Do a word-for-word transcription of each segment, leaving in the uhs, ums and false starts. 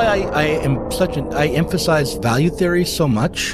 why I, I am such an, I emphasize value theory so much.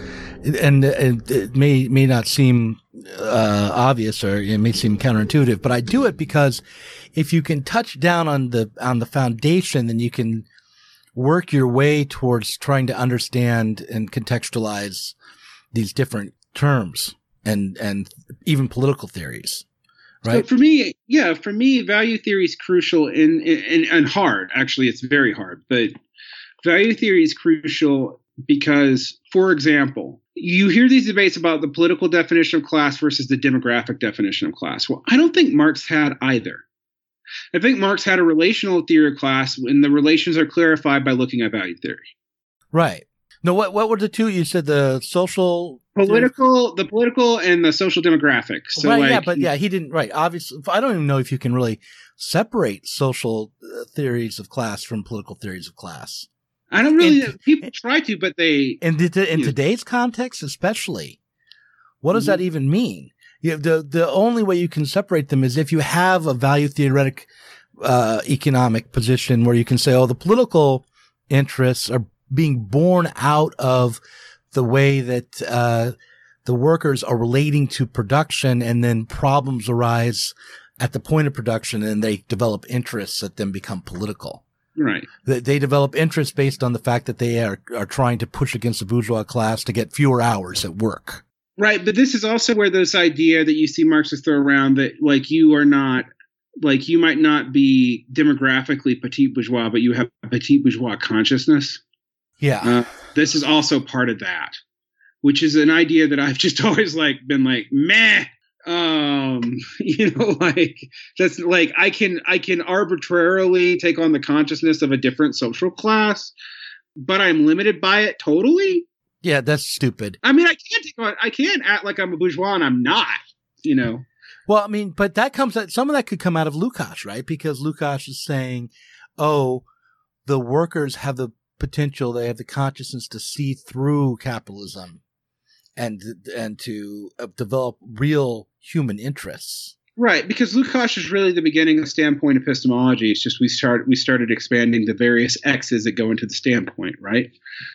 And it, it may, may not seem, uh, obvious, or it may seem counterintuitive, but I do it because if you can touch down on the, on the foundation, then you can work your way towards trying to understand and contextualize these different terms and, and even political theories. Right. So for me, yeah, for me, value theory is crucial in, in, and hard. Actually, it's very hard, but value theory is crucial because, for example, you hear these debates about the political definition of class versus the demographic definition of class. Well, I don't think Marx had either. I think Marx had a relational theory of class, and the relations are clarified by looking at value theory. Right. No, what what were the two? You said the social, political, the political, and the social demographic. So right, like, yeah, but yeah, he didn't. Right, obviously, I don't even know if you can really separate social theories of class from political theories of class. I don't really. In, people try to, but they. In, the, in yeah. today's context, especially, what does mm-hmm. that even mean? You have the the only way you can separate them is if you have a value theoretic uh, economic position where you can say, oh, the political interests are being born out of the way that uh, the workers are relating to production, and then problems arise at the point of production, and they develop interests that then become political. Right. They, they develop interests based on the fact that they are, are trying to push against the bourgeois class to get fewer hours at work. Right, but this is also where this idea that you see Marxists throw around that, like, you are not, like, you might not be demographically petit bourgeois, but you have petit bourgeois consciousness. Yeah. Uh, this is also part of that, which is an idea that I've just always, like, been like, meh. Um, you know, like, that's like, I can, I can arbitrarily take on the consciousness of a different social class, but I'm limited by it totally. Yeah, that's stupid. I mean, I can't take on, I can't act like I'm a bourgeois and I'm not, you know. Well, I mean, but that comes, some of that could come out of Lukács, right? Because Lukács is saying, oh, the workers have the potential, they have the consciousness to see through capitalism and, and to develop real human interests. Right, because Lukács is really the beginning of standpoint epistemology. It's just we start, we started expanding the various X's that go into the standpoint, right?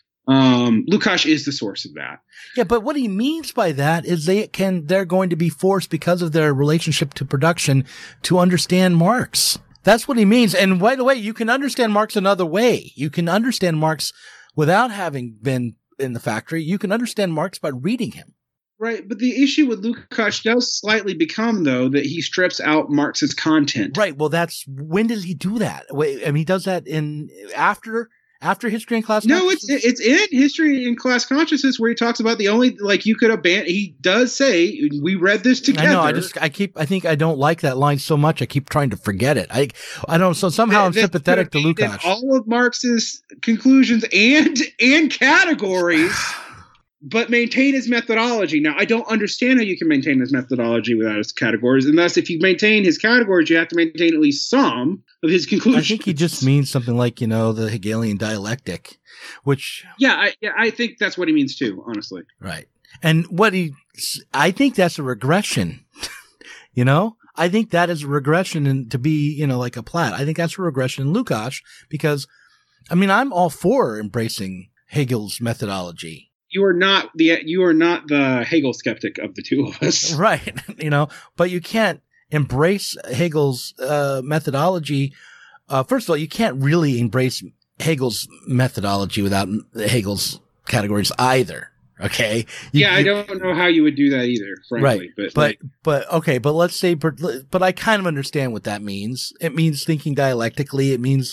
Um, Lukács is the source of that. Yeah, but what he means by that is they can, they're going to be forced because of their relationship to production to understand Marx. That's what he means. And by the way, you can understand Marx another way. You can understand Marx without having been in the factory. You can understand Marx by reading him. Right, but the issue with Lukács does slightly become, though, that he strips out Marx's content. Right, well, that's, when does he do that? Wait, I mean, he does that in, after... After History and Class Consciousness? No, it's it's in History and Class Consciousness where he talks about the only, like, you could abandon, he does say, we read this together. I know, I just, I keep, I think I don't like that line so much, I keep trying to forget it. I, I don't, so somehow I'm sympathetic to Lukács. All of Marx's conclusions and, and categories, but maintain his methodology. Now, I don't understand how you can maintain his methodology without his categories, and thus, if you maintain his categories, you have to maintain at least some of his conclusions. I think he just means something like, you know, the Hegelian dialectic, which... Yeah, I, yeah, I think that's what he means too, honestly. Right. And what he... I think that's a regression, you know? I think that is a regression in, to be, you know, like a Platt. I think that's a regression in Lukács because, I mean, I'm all for embracing Hegel's methodology. You are not the you are not the Hegel skeptic of the two of us. Right. You know, but you can't embrace Hegel's uh, methodology. Uh, first of all, you can't really embrace Hegel's methodology without Hegel's categories either. Okay. You, yeah, I don't know how you would do that either, frankly. Right. But, but, like, but, okay, but let's say, but, but I kind of understand what that means. It means thinking dialectically. It means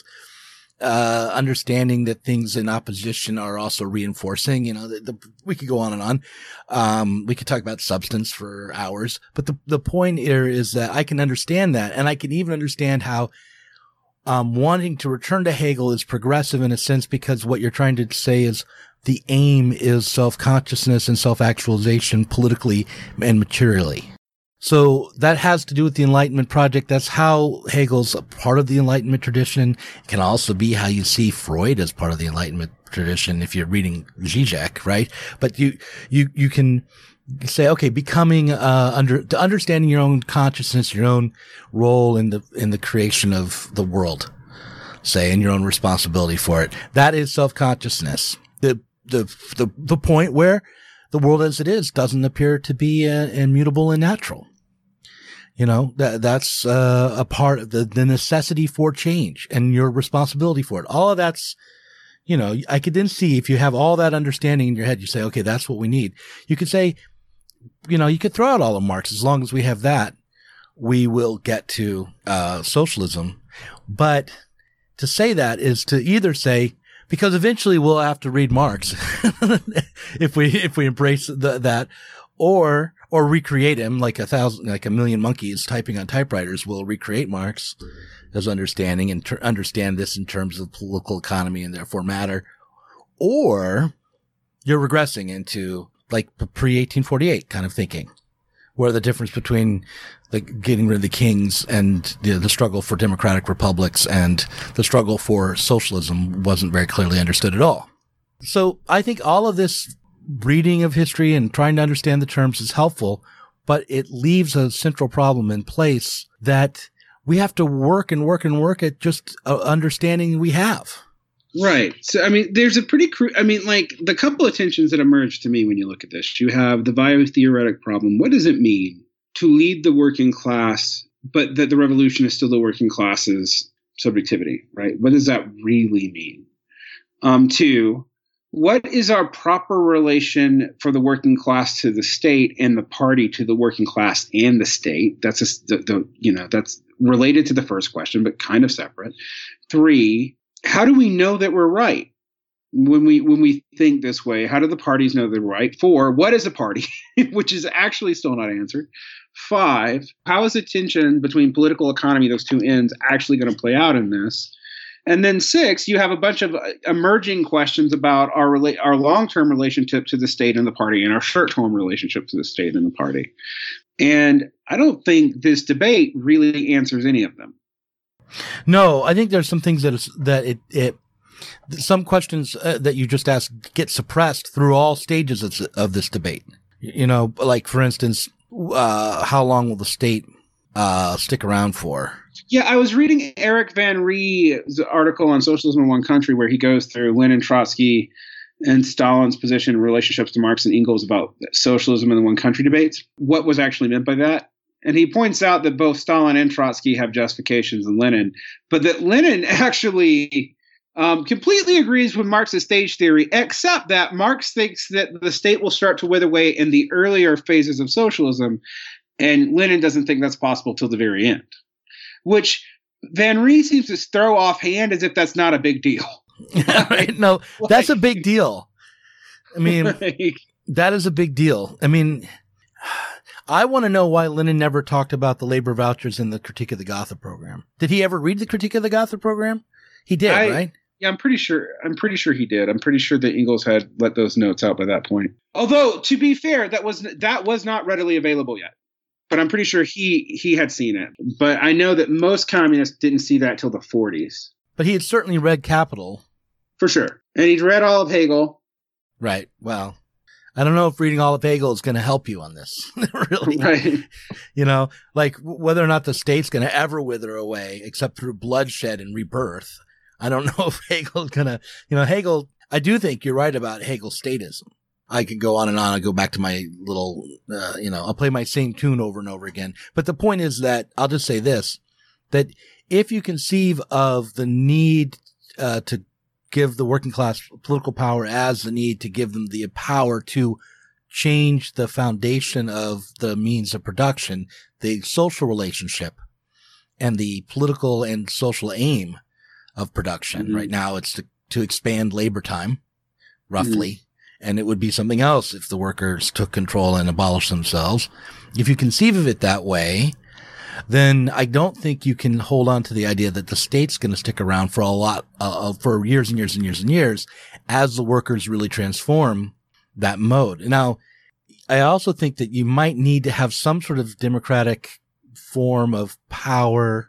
uh, understanding that things in opposition are also reinforcing, you know, the, the, we could go on and on. Um, we could talk about substance for hours, but the, the point here is that I can understand that. And I can even understand how, um, wanting to return to Hegel is progressive in a sense, because what you're trying to say is the aim is self-consciousness and self-actualization politically and materially. So that has to do with the Enlightenment project. That's how Hegel's a part of the Enlightenment tradition. It can also be how you see Freud as part of the Enlightenment tradition if you're reading Zizek, right? But you, you, you can say, okay, becoming, uh, under, to understanding your own consciousness, your own role in the, in the creation of the world. say, and your own responsibility for it. That is self-consciousness. The, the, the, the point where the world as it is doesn't appear to be uh, immutable and natural. You know, that, that's, uh, a part of the, the necessity for change and your responsibility for it. All of that's, you know, I could then see if you have all that understanding in your head, you say, okay, that's what we need. You could say, you know, you could throw out all of Marx. As long as we have that, we will get to, uh, socialism. But to say that is to either say, because eventually we'll have to read Marx if we, if we embrace the, that, or, or recreate him like a thousand, like a million monkeys typing on typewriters will recreate Marx as understanding and ter- understand this in terms of political economy and therefore matter. Or you're regressing into like pre eighteen forty-eight kind of thinking, where the difference between like getting rid of the kings and you know, the struggle for democratic republics and the struggle for socialism wasn't very clearly understood at all. So I think all of this reading of history and trying to understand the terms is helpful, but it leaves a central problem in place that we have to work and work and work at just uh, understanding we have. Right. So, I mean, there's a pretty, cru- I mean, like the couple of tensions that emerge to me when you look at this, you have the biotheoretic problem. What does it mean to lead the working class, but that the revolution is still the working class's subjectivity, right? What does that really mean? Um, two, what is our proper relation for the working class to the state and the party to the working class and the state? That's a, the, the you know that's related to the first question, but kind of separate. Three, how do we know that we're right when we when we think this way? How do the parties know they're right? Four, what is a party, which is actually still not answered. Five, how is the tension between political economy, those two ends, actually going to play out in this? And then six, you have a bunch of emerging questions about our rela- our long-term relationship to the state and the party and our short-term relationship to the state and the party. And I don't think this debate really answers any of them. No, I think there's some things that is, that it, it some questions uh, that you just asked get suppressed through all stages of, of this debate. You know, like for instance, uh, how long will the state uh, stick around for? Yeah, I was reading Eric Van Rie's article on Socialism in One Country where he goes through Lenin, Trotsky, and Stalin's position in relationships to Marx and Engels about socialism in the one country debates. What was actually meant by that? And he points out that both Stalin and Trotsky have justifications in Lenin, but that Lenin actually um, completely agrees with Marx's stage theory, except that Marx thinks that the state will start to wither away in the earlier phases of socialism, and Lenin doesn't think that's possible till the very end. Which Van Rie seems to throw offhand as if that's not a big deal. Right? No, like, that's a big deal. I mean, like, that is a big deal. I mean, I want to know why Lenin never talked about the labor vouchers in the Critique of the Gotha program. Did he ever read the Critique of the Gotha program? He did, I, right? Yeah, I'm pretty sure. I'm pretty sure he did. I'm pretty sure that Engels had let those notes out by that point. Although, to be fair, that was that was not readily available yet. But I'm pretty sure he he had seen it. But I know that most communists didn't see that till the forties. But he had certainly read Capital. For sure. And he'd read all of Hegel. Right. Well, I don't know if reading all of Hegel is going to help you on this. Really. Right. You know, like whether or not the state's going to ever wither away except through bloodshed and rebirth. I don't know if Hegel's going to, you know, Hegel, I do think you're right about Hegel's statism. I could go on and on. I go back to my little, uh, you know, I'll play my same tune over and over again. But the point is that I'll just say this, that if you conceive of the need uh, to give the working class political power as the need to give them the power to change the foundation of the means of production, the social relationship and the political and social aim of production. Mm-hmm. Right now it's to, to expand labor time, roughly. Mm-hmm. And it would be something else if the workers took control and abolished themselves. If you conceive of it that way, then I don't think you can hold on to the idea that the state's going to stick around for a lot, uh, for years and years and years and years as the workers really transform that mode. Now, I also think that you might need to have some sort of democratic form of power,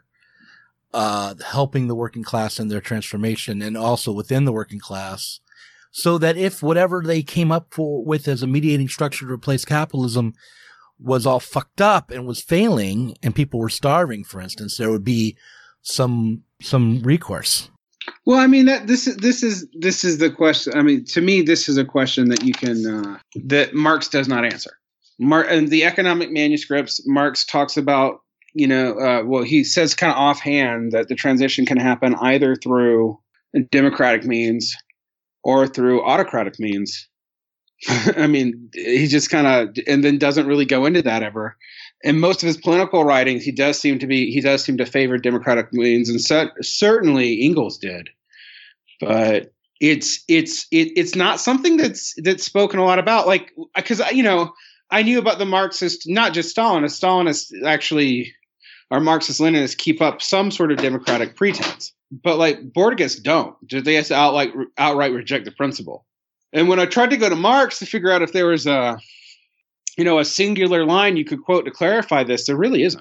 uh, helping the working class in their transformation and also within the working class. So that if whatever they came up for with as a mediating structure to replace capitalism was all fucked up and was failing and people were starving, for instance, there would be some, some recourse. Well, I mean that this is this is this is the question. I mean, to me, this is a question that you can uh, that Marx does not answer. Mar- in the economic manuscripts, Marx talks about, you know, uh, well, he says kind of offhand that the transition can happen either through democratic means or through autocratic means. I mean, he just kind of, and then doesn't really go into that ever. In most of his political writings, he does seem to be, he does seem to favor democratic means, and so, certainly Engels did. But it's it's it, it's not something that's that's spoken a lot about. Like, because you know, I knew about the Marxist, not just Stalinists. Stalinists actually, or Marxist-Leninists keep up some sort of democratic pretense, but like Borgists don't. They just outright outright reject the principle. And when I tried to go to Marx to figure out if there was a, you know, a singular line you could quote to clarify this, there really isn't.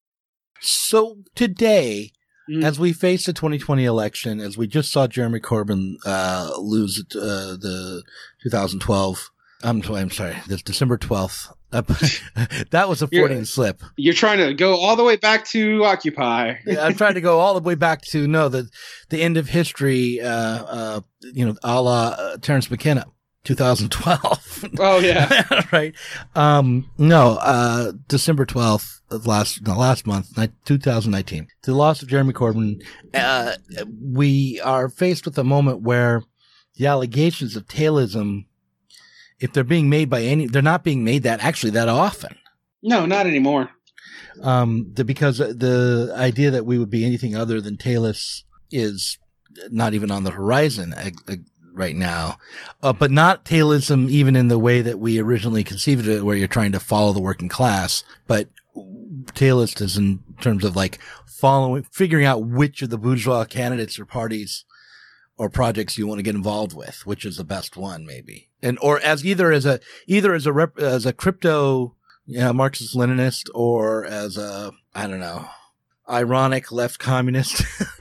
So today, Mm. as we face the twenty twenty election, as we just saw Jeremy Corbyn uh, lose uh, the two thousand twelve, I'm, I'm sorry, the December twelfth. Uh, that was a Freudian slip. You're trying to go all the way back to Occupy. Yeah, I'm trying to go all the way back to, no, the the end of history, uh, uh, you know, a la uh, Terence McKenna. two thousand twelve. Oh yeah, right. Um, no, uh, December twelfth of last no, last month, two thousand nineteen. The loss of Jeremy Corbyn. Uh, we are faced with a moment where the allegations of tailism, if they're being made by any, they're not being made that actually that often. No, not anymore. Um, the, because the idea that we would be anything other than tailist is not even on the horizon uh, uh, right now, uh, but not tailism even in the way that we originally conceived it, where you're trying to follow the working class, but tailist is in terms of like following, figuring out which of the bourgeois candidates or parties or projects you want to get involved with, which is the best one, maybe, and or as either as a either as a rep, as a crypto, you know, Marxist-Leninist, or as a, I don't know, ironic left communist,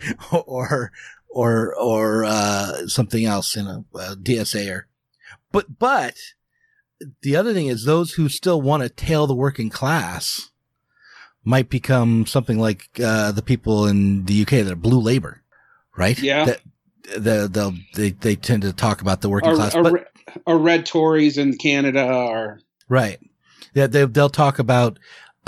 or or or uh, something else, you know, uh, D S A-er. But but the other thing is those who still want to tail the working class might become something like uh, the people in the U K that are blue labor, right? Yeah. That, the they'll they they tend to talk about the working or, class, or, but or red Tories in Canada, or right. Yeah, they they'll talk about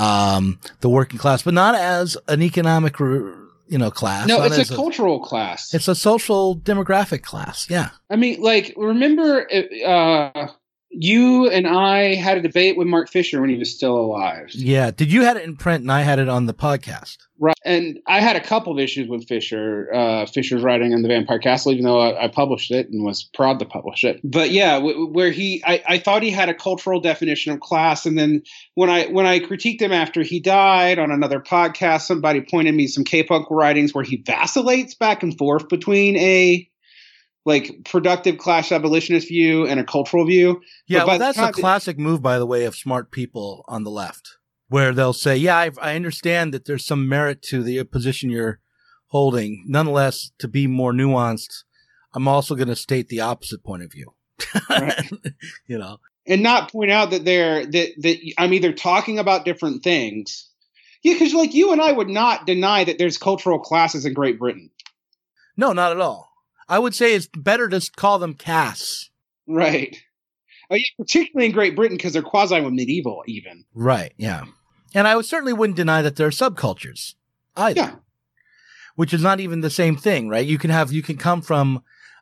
um, the working class, but not as an economic, you know, class. No, not it's as a cultural class. It's a social demographic class. Yeah. I mean, like, remember, uh, you and I had a debate with Mark Fisher when he was still alive. Yeah. Did you had it in print and I had it on the podcast? Right. And I had a couple of issues with Fisher, uh, Fisher's writing on the Vampire Castle, even though I, I published it and was proud to publish it. But yeah, w- where he, I, I thought he had a cultural definition of class. And then when I, when I critiqued him after he died on another podcast, somebody pointed me some K-punk writings where he vacillates back and forth between a, like, productive class abolitionist view and a cultural view. Yeah, well, that's a classic move, by the way, of smart people on the left, where they'll say, yeah, I, I understand that there's some merit to the position you're holding. Nonetheless, to be more nuanced, I'm also going to state the opposite point of view. Right. You know, and not point out that they're that, that I'm either talking about different things. Yeah, because like you and I would not deny that there's cultural classes in Great Britain. No, not at all. I would say it's better to call them castes. Right. Oh, yeah, particularly in Great Britain because they're quasi-medieval even. Right, yeah. And I would certainly wouldn't deny that there are subcultures either. Yeah. Which is not even the same thing, right? You can have, you can come from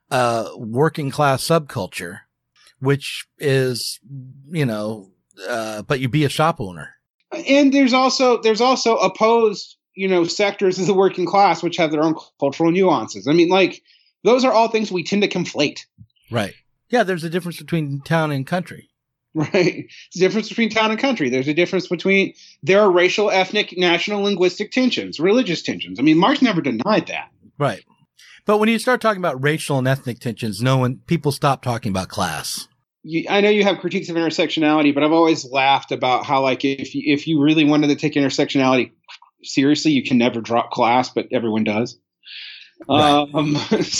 a working class subculture, which is, you know, uh, but you be a shop owner. And there's also, there's also opposed, you know, sectors of the working class which have their own cultural nuances. I mean, like, those are all things we tend to conflate. Right. Yeah, there's a difference between town and country. Right. There's a difference between town and country. There's a difference between, there are racial, ethnic, national, linguistic tensions, religious tensions. I mean, Marx never denied that. Right. But when you start talking about racial and ethnic tensions, no one, people stop talking about class. You, I know you have critiques of intersectionality, but I've always laughed about how, like, if you, if you really wanted to take intersectionality seriously, you can never drop class, but everyone does. Right. Um,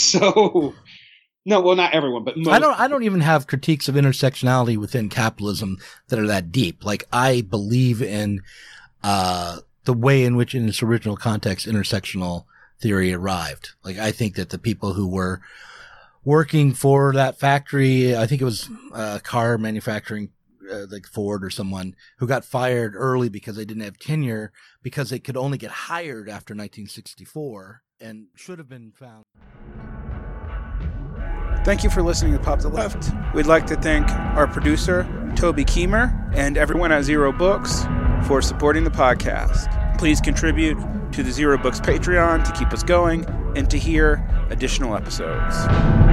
so, no, well, not everyone, but most. I don't, I don't even have critiques of intersectionality within capitalism that are that deep. Like, I believe in, uh, the way in which in its original context, intersectional theory arrived. Like, I think that the people who were working for that factory, I think it was uh, car manufacturing, uh, like Ford or someone, who got fired early because they didn't have tenure, because they could only get hired after nineteen sixty-four and should have been found. Thank you for listening to Pop the Left. We'd like to thank our producer, Toby Keemer, and everyone at Zero Books for supporting the podcast. Please contribute to the Zero Books Patreon to keep us going and to hear additional episodes.